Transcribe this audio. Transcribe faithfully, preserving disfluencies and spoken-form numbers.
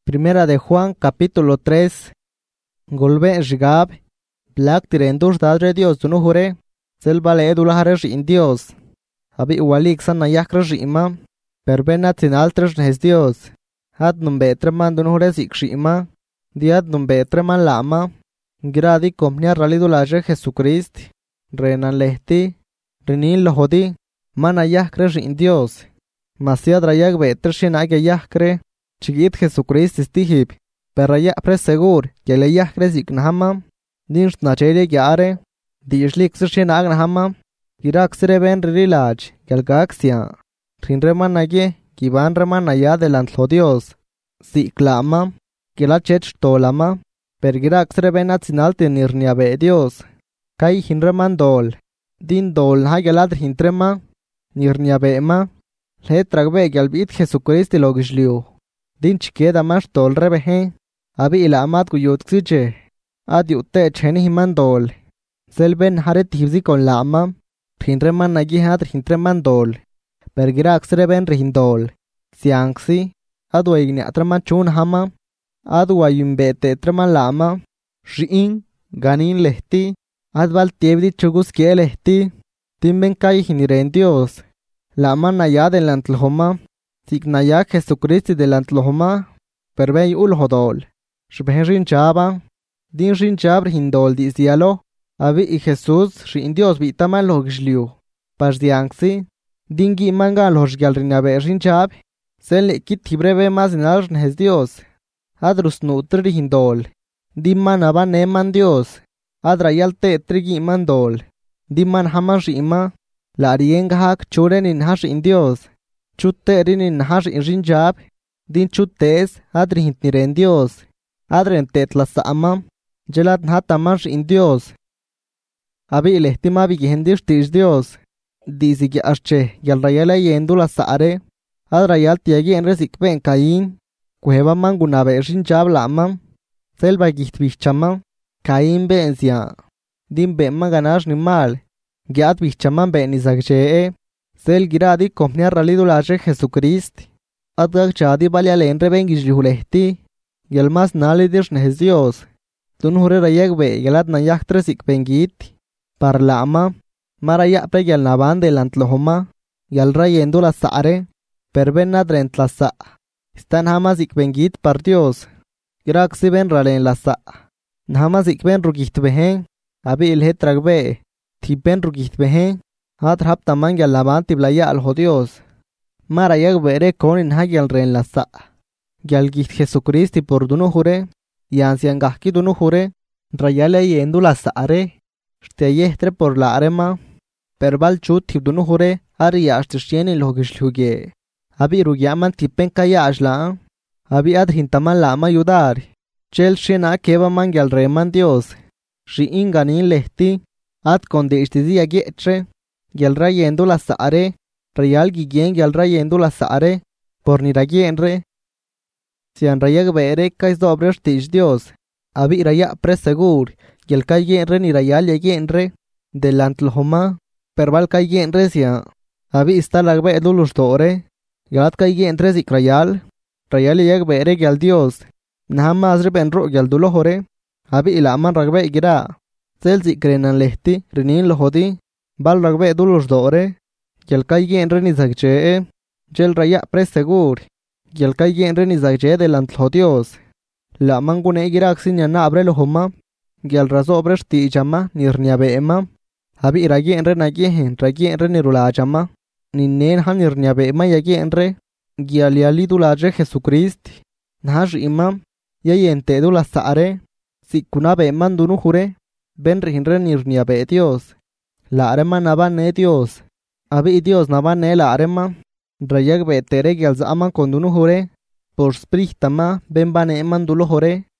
Primera de Juan, capítulo tres. Golbe Rigab. Black tirendur dadre Dios dunu hure. Selbale edulahare rin Dios. Abi walik san nayakra rima. Perbena tinaltres nes Dios. Had numbe treman dunu hure zik rima. Diad numbe treman lama. Gradi komnia ralidulaje Jesucrist. Renan lehti. Renin lohodi. Man ayakre rin Dios. Masiad rayak betreshin age yakre. Chigit Jesucrist istihib. Peraya pres segur. Yele yakre zik nahama. Dinst nachere gyare. Dishlik sishin ag nahama. Girak sireben rilaj. Galgaxia. Rinreman nage. Kiban reman naya delantlo Dios. Ziklama. Gilachech tolama. Pergirak sireben atzinalti nirniabe Dios. Kai hinreman dol. Din dol hagelad hintrema. Nirniabe ma. Le tragbe galbit Jesucrist logishliu. Din chiqueda más dol rebehe. Abi ila amat kuyut xiche. Ad yutte cheni himan dol. Selben haret hibzi con lama. Rinreman nagi had rintreman dol. Pergirak sreben rindol. Siangsi. Adwa igni atraman chun hama. Adwa yumbete traman lama. Riin. Ganin lehti. Adval tiebdi chugus kie lehti. Timben kai hiniren Dios. Lama naya delantlhoma. Signaya Jesucristi delantlhoma. Perbei ulhodol. Shbehin chaba. Din rin chabr hindol disialo. Abi y Jesús rin Dios vitama logishliu. Pasdiangsi. Dingi manga lojgal rinabe rin chab. Sel kit hibreve mas nal nes Dios. Adrus nutri hindol. Dimman aba neman Dios. Adrayalte trigi mandol. Dimman haman rima. La riengahak churen in hash in Dios. Chutterin in hash in rinjab. Din chuttes adrin niren Dios. Adren tetlas ama. Jelat hatamash in Dios. Abi ilestima vigendish tish Dios. Dizigi arche. Yalrayala yendula saare. Adrayal tiagi en resikben Cain. Cueva mangunabe rinjab lama. Selva gichtbichama. Cain benzia. Din bemma ganash ni mal. Gyat bichaman ben izagche. Sel giradi komnia ralidulaje Jesucrist. Adgag chadi balyale enre ben gijlihulehti. Yalmas nalidish nes Dios. Tunhure rayagbe yalat nayaktres ikpengit. Parlama. Maraya pre yal naban delantlohoma. Yal rayendula saare. Perben nadrentlasa. Stan hamas ikpengit par Dios. Graxi ben ralen lasa. Nahamas ikben rugitbehen. Abi ilhe tragbe. Tipen rugitbehen. Hat rap taman yal naban tiblaya al Dios. Marayag bere konin hagyal ren lasa. Yal git Jesucristi por dunu jure. Yansian gahki dunu jure. Rayale yendu la saare. Steyestre por la arema. Perbal chut tip dunu jure. Ari yashtishyen il hogishluge. Abi rugyaman tipen kaya ashla. Abi adhintaman lama yudar. Chel shena keva man yal reman Dios. Shi inganin lehti. Ad konde ishtizi agetre. Yal rayendo la saare. Rayal gigien yal rayendo la saare. Por niragienre. Sian rayag bere kais dobresh tish Dios. Abi raya presegur. Yal kayenre ni rayal yagenre. Delantlhoma. Perbal kayenre sia. Abi istalagbe edulus dore. Yalat kayenre zik rayal. Rayal yag bere yal Dios. Nahama azre benro yal dulohore. Abi ilaman ragbe igira. Sel zik krenan lehti. Rinin lohodi. Bal ragbe edulus dore. Yal kayenre ni zagche. Jel raya presegur. Yal kayenre ni zagche delantlo Dios. La mangune giraxin yana abre lohoma. Yal razo obresh ti chama nirniabe ema. Abi irayenre nagyehen rayenre nirula chama. Ninen han nirniabe ema yayenre. Yal yalidulaje Jesucrist. Nash imam. Yayente dula saare. Sikunabe eman dunu jure. Ben rihinre nirniabe Dios. La arema nabane Dios. Abi Dios nabane la arema. Rayag betere gyal zaman kondunu jure. Por sprichtama ben bane eman dulo jure.